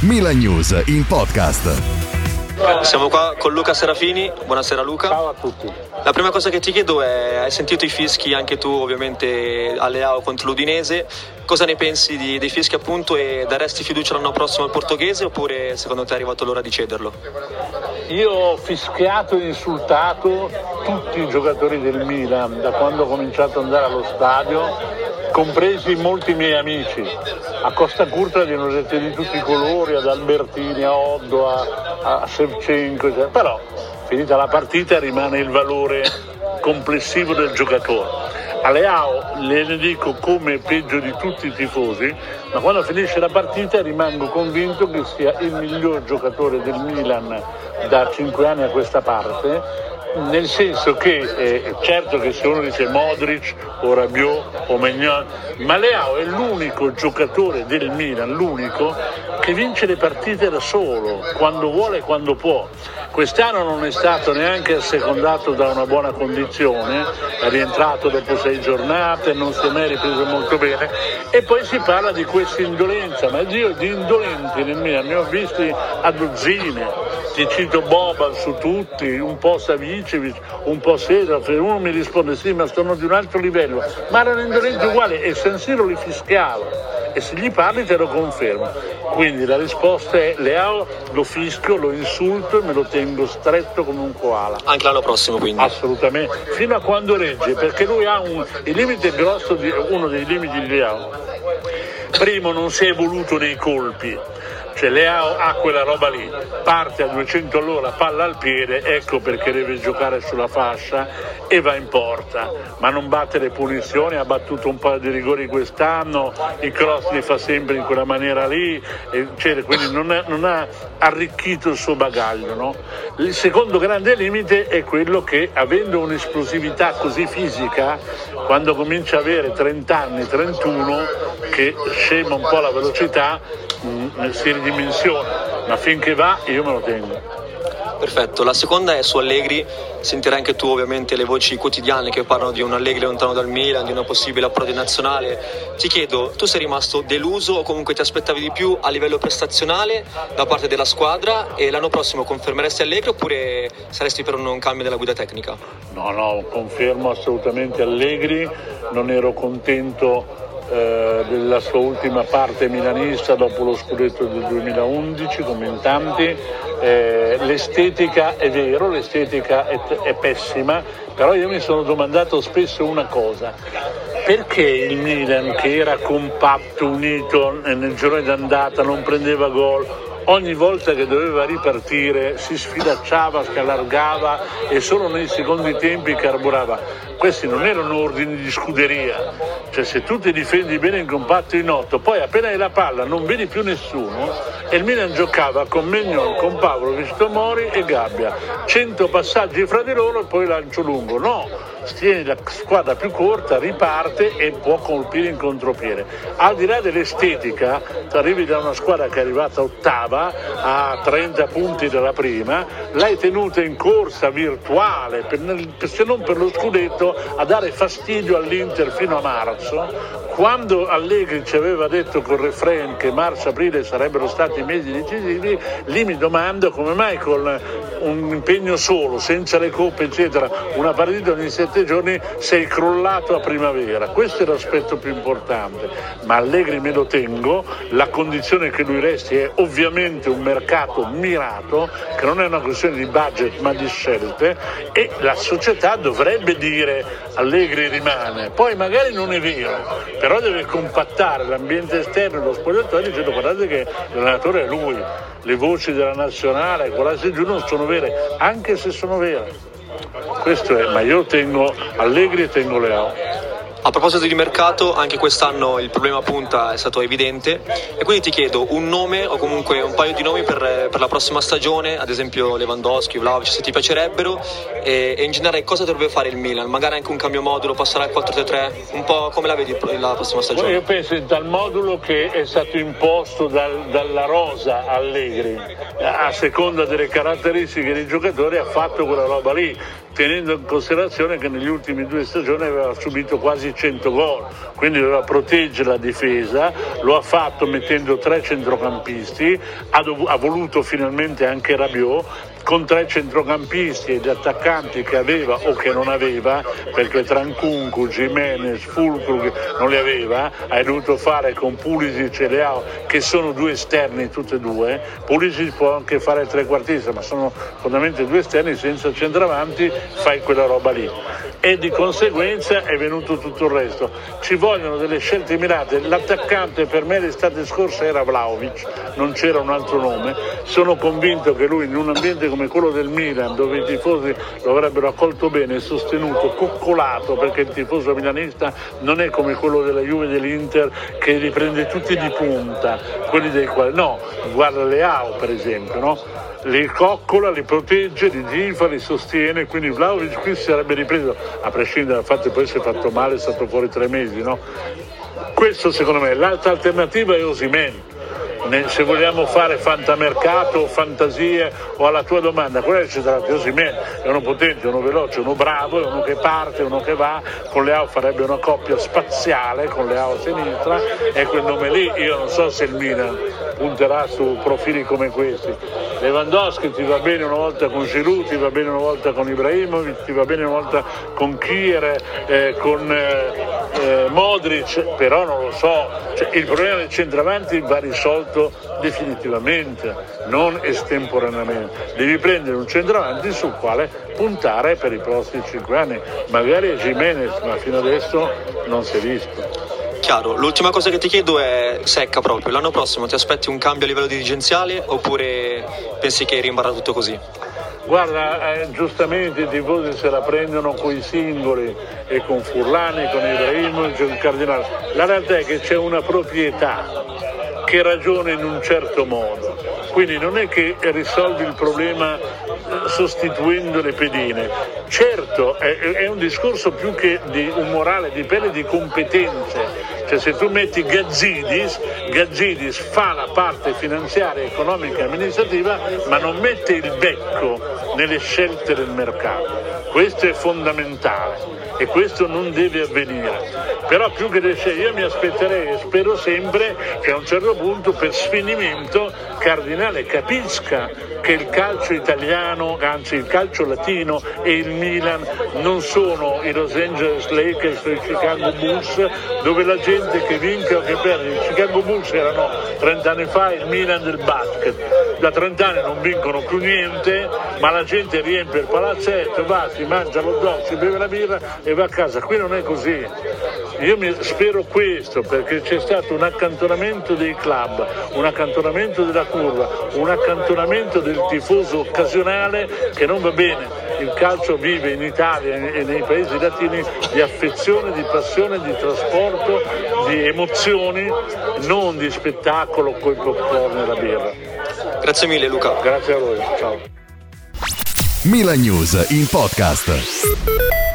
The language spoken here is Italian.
Milan News in podcast. Siamo qua con Luca Serafini. Buonasera Luca. Ciao a tutti. La prima cosa che ti chiedo è: hai sentito i fischi anche tu ovviamente a Leao contro l'Udinese? Cosa ne pensi dei fischi appunto, e daresti fiducia l'anno prossimo al portoghese oppure secondo te è arrivato l'ora di cederlo? Io ho fischiato e insultato tutti i giocatori del Milan da quando ho cominciato ad andare allo stadio, compresi molti miei amici. A Costa Curta li hanno detti di tutti i colori, ad Albertini, a Oddo, a Shevchenko, però finita la partita rimane il valore complessivo del giocatore. A Leao le dico come peggio di tutti i tifosi, ma quando finisce la partita rimango convinto che sia il miglior giocatore del Milan da 5 anni a questa parte, nel senso che certo che se uno dice Modric o Rabiot o Maignan, ma Leao è l'unico giocatore del Milan, l'unico che vince le partite da solo, quando vuole e quando può. Quest'anno non è stato neanche assecondato da una buona condizione, è rientrato dopo 6 giornate, non si è mai ripreso molto bene, e poi si parla di questa indolenza, ma io di indolenti nel Milan ne ho visti a dozzine. Ti cito Boban su tutti, un po' Savicevic, un po' Seedorf, e uno mi risponde sì ma sono di un altro livello, ma erano indolenti uguali e San Siro li fischiava, e se gli parli te lo confermo. Quindi la risposta è: Leao lo fischio, lo insulto e me lo tengo stretto come un koala. Anche l'anno prossimo quindi? Assolutamente, fino a quando regge, perché lui ha il limite grosso, uno dei limiti di Leao. Primo, non si è evoluto nei colpi. Cioè Leao ha quella roba lì, parte a 200 all'ora, palla al piede, ecco perché deve giocare sulla fascia e va in porta, ma non batte le punizioni. Ha battuto un paio di rigori quest'anno, i cross li fa sempre in quella maniera lì, quindi non ha arricchito il suo bagaglio, no? Il secondo grande limite è quello che, avendo un'esplosività così fisica, quando comincia a avere 30 anni, 31, che scema un po' la velocità, si ridimensiona, ma finché va io me lo tengo. Perfetto, la seconda è su Allegri. Sentirai anche tu ovviamente le voci quotidiane che parlano di un Allegri lontano dal Milan, di una possibile approdo in nazionale. Ti chiedo, tu sei rimasto deluso o comunque ti aspettavi di più a livello prestazionale da parte della squadra, e l'anno prossimo confermeresti Allegri oppure saresti per un cambio della guida tecnica? No, confermo assolutamente Allegri. Non ero contento della sua ultima parte milanista dopo lo scudetto del 2011, come in tanti. L'estetica è vero, l'estetica è pessima, però io mi sono domandato spesso una cosa: perché il Milan, che era compatto, unito nel girone d'andata, non prendeva gol, ogni volta che doveva ripartire si sfilacciava, si allargava e solo nei secondi tempi carburava? Questi non erano ordini di scuderia, cioè se tu ti difendi bene in compatto in 8, poi appena hai la palla non vedi più nessuno, e il Milan giocava con Maignan, con Pavlovic, Tomori e Gabbia, 100 passaggi fra di loro e poi lancio lungo. No, tieni la squadra più corta, riparte e può colpire in contropiede. Al di là dell'estetica, tu arrivi da una squadra che è arrivata ottava a 30 punti dalla prima, l'hai tenuta in corsa virtuale, se non per lo scudetto, a dare fastidio all'Inter fino a marzo. Quando Allegri ci aveva detto col refrain che marzo-aprile sarebbero stati i mesi decisivi, lì mi domando come mai con un impegno solo, senza le coppe eccetera, una partita ogni 7 giorni, sei crollato a primavera. Questo è l'aspetto più importante, ma Allegri me lo tengo. La condizione che lui resti è ovviamente un mercato mirato, che non è una questione di budget ma di scelte, e la società dovrebbe dire Allegri rimane. Poi magari non è vero, però deve compattare l'ambiente esterno e lo spogliatoio dicendo: guardate che l'allenatore è lui, le voci della nazionale, quella giù non sono vere, anche se sono vere. Questo è, ma io tengo Allegri e tengo Leao. A proposito di mercato, anche quest'anno il problema punta è stato evidente, e quindi ti chiedo un nome o comunque un paio di nomi per la prossima stagione, ad esempio Lewandowski, Vlahovic, se ti piacerebbero, e in generale cosa dovrebbe fare il Milan, magari anche un cambio modulo, passare al 4-3-3, un po' come la vedi la prossima stagione? Io penso in tal modulo che è stato imposto dalla rosa Allegri, a seconda delle caratteristiche dei giocatori ha fatto quella roba lì. tenendo in considerazione che negli ultimi 2 stagioni aveva subito quasi 100 gol, quindi doveva proteggere la difesa, lo ha fatto mettendo 3 centrocampisti, ha voluto finalmente anche Rabiot, con 3 centrocampisti e gli attaccanti che aveva o che non aveva, perché tra Nkunku, Gimenez, Füllkrug non li aveva, hai dovuto fare con Pulisic e Leao, che sono 2 esterni tutti e 2. Pulisic può anche fare il trequartista, ma sono fondamentalmente 2 esterni, senza centravanti fai quella roba lì. E di conseguenza è venuto tutto il resto. Ci vogliono delle scelte mirate. L'attaccante per me l'estate scorsa era Vlahovic, non c'era un altro nome. Sono convinto che lui, in un ambiente come quello del Milan, dove i tifosi lo avrebbero accolto bene, sostenuto, coccolato, perché il tifoso milanista non è come quello della Juve e dell'Inter che li prende tutti di punta, quelli dei quali no, guarda Leao per esempio, no? Li coccola, li protegge, li tifa, li sostiene, quindi Vlahovic qui si sarebbe ripreso, a prescindere dal fatto che poi si è fatto male, è stato fuori 3 mesi, no? Questo secondo me. L'altra alternativa è Osimhen. Se vogliamo fare fantamercato o fantasie o alla tua domanda, quella è centrale. Osimhen è uno potente, uno veloce, uno bravo, è uno che parte, uno che va, con Leao farebbe una coppia spaziale, con Leao a sinistra, e quel nome lì io non so se il Milan punterà su profili come questi. Lewandowski ti va bene una volta con Giroud, ti va bene una volta con Ibrahimovic, ti va bene una volta con Kier, con Modric, però non lo so, cioè, il problema del centravanti va risolto definitivamente, non estemporaneamente. Devi prendere un centravanti sul quale puntare per i prossimi 5 anni, magari è Gimenez, ma fino adesso non si è visto. Chiaro, l'ultima cosa che ti chiedo è secca proprio, l'anno prossimo ti aspetti un cambio a livello dirigenziale oppure pensi che rimarrà tutto così? Guarda, giustamente i tifosi se la prendono con i singoli e con Furlani, con Ibrahimovic, con Cardinale. La realtà è che c'è una proprietà che ragiona in un certo modo, quindi non è che risolvi il problema sostituendo le pedine. Certo, è un discorso più che di umorale, dipende di competenze. Cioè, se tu metti Gazidis fa la parte finanziaria, economica e amministrativa, ma non mette il becco nelle scelte del mercato. Questo è fondamentale e questo non deve avvenire. Però più che le scelte, io mi aspetterei e spero sempre che a un certo punto, per sfinimento, Cardinale capisca che il calcio italiano, anzi il calcio latino e il Milan non sono i Los Angeles Lakers o i Chicago Bulls, dove la gente che vince o che perde, i Chicago Bulls erano 30 anni fa il Milan del basket, da 30 anni non vincono più niente, ma la gente riempie il palazzetto, va, si mangia lo dog, si beve la birra e va a casa. Qui non è così. Io spero questo, perché c'è stato un accantonamento dei club, un accantonamento della curva, un accantonamento del tifoso occasionale che non va bene. Il calcio vive in Italia e nei paesi latini di affezione, di passione, di trasporto, di emozioni, non di spettacolo coi popcorn e la birra. Grazie mille Luca. Grazie a voi, ciao. Milan News in podcast.